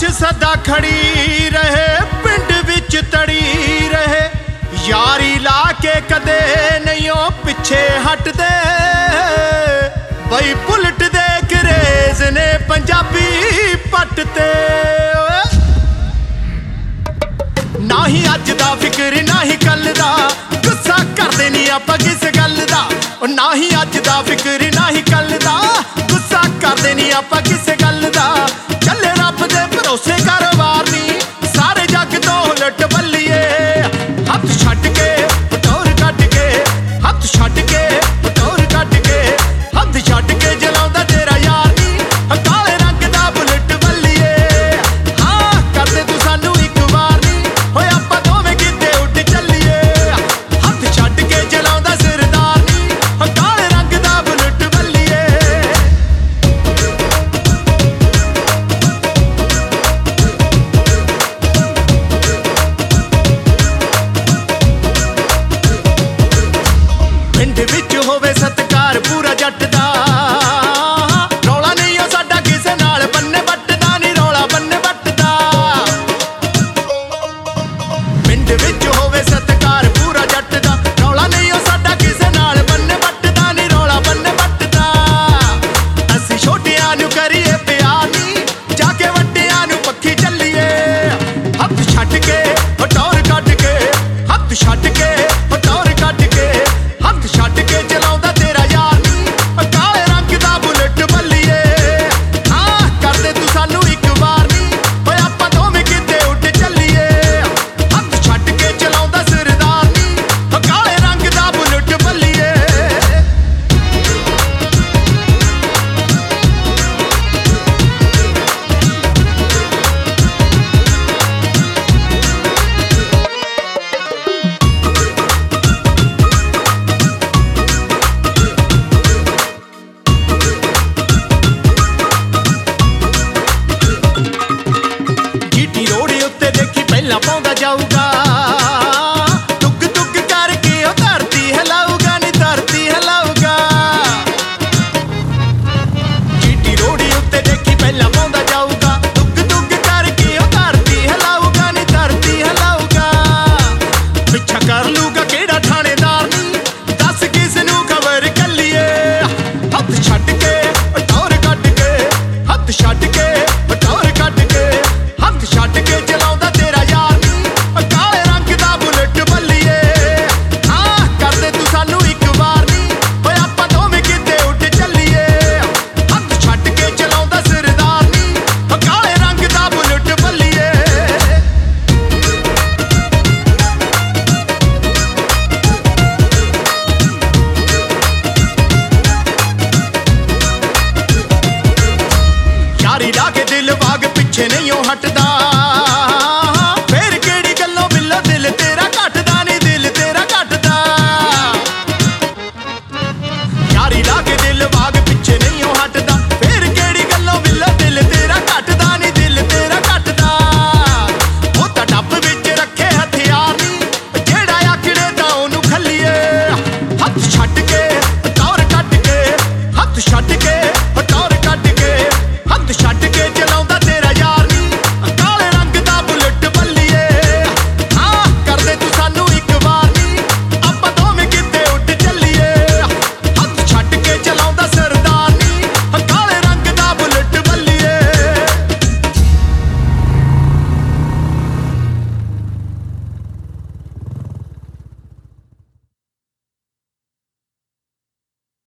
लाश सदा खड़ी रहे, पिंड विच तड़ी रहे। यारी ला के कदे नहीं ओ पिछे हटदे, बई बुलट दे करेज ने पंजाबी पटते। ना ही अज दा फिक्र ना ही कल दा, गुस्सा करदे नहीं आपां किस गल दा। ना ही अज दा फिक्र ना ही कल दा, गुस्सा करदे नहीं आपां किस गल दा। चले रब दे भरोसे कारोबार नी, सारे जग तो उलट बल्लिए। हथ छड्ड के टोर कट के, हथ छड्ड के टोर कट के, हथ छड्ड के जलाउंदा तेरा यार नी, काले रंग दा बुलेट बल्लिए। हाँ करदे तू सानू एक बार नी, होए आपां दोवें किते उड चलिए। हथ छड्ड के जलाउंदा सरदार नी, काले रंग दा बुलेट बल्लिए। पिंड विच होवे सत्कार पूरा जट दा, रौला नहीं ओ साडा किसे नाल बन्ने बट्टदा नी, रौला बन्ने बट्टदा। पिंड विच होवे सत्कार पूरा जट दा, रौला नहीं ओ साडा किसे नाल बन्ने बट्टदा नी, रौला बन्ने बट्टदा। असीं छोटियां नूं करिए प्यार नी, जाके वड्डियां नूं पक्खी झल्लीए। हथ छड्ड के टौर कट के, हथ छड्ड के टौर कट के, हथ छड्ड के चलाउंदा तेरा यार नी, काले रंग दा बुलेट बल्लिए। हाँ करदे तू सानू एक बार नी, होए आपां दोवें किते उड चलिए। हथ छड्ड के चलाउंदा सरदार नी, काले रंग दा बुलेट बल्लिए। जीटी रोड उत्ते देखी पहला पाउंदा जाऊगा, टुक टुक करके ओ धरती हिलाऊगा नी, धरती हिलाऊगा। जीटी रोड उत्ते देखी पहला पाउंदा जाऊगा, टुक टुक करके ओ धरती हिलाऊगा नी, धरती हिलाऊगा। पिछा कर लूगा केड़ा थानेदार नी, दस किस नूं खबर कल्लिए। हथ छड्ड के टौर कट के, हथ छड्ड के टौर कट के, हथ छड्ड के चलाउंदा तेरा यार नी, काले रंग दा बुलेट बल्लिए। हाँ करदे तू सानू एक बार नी, होए आपां दोवें किते उड चलिए। हथ छड्ड के चलाउंदा सरदार नी, काले रंग दा बुलेट बल्लिए। यारी ला के दिल बाग पिछे नहीं ओ हटदा,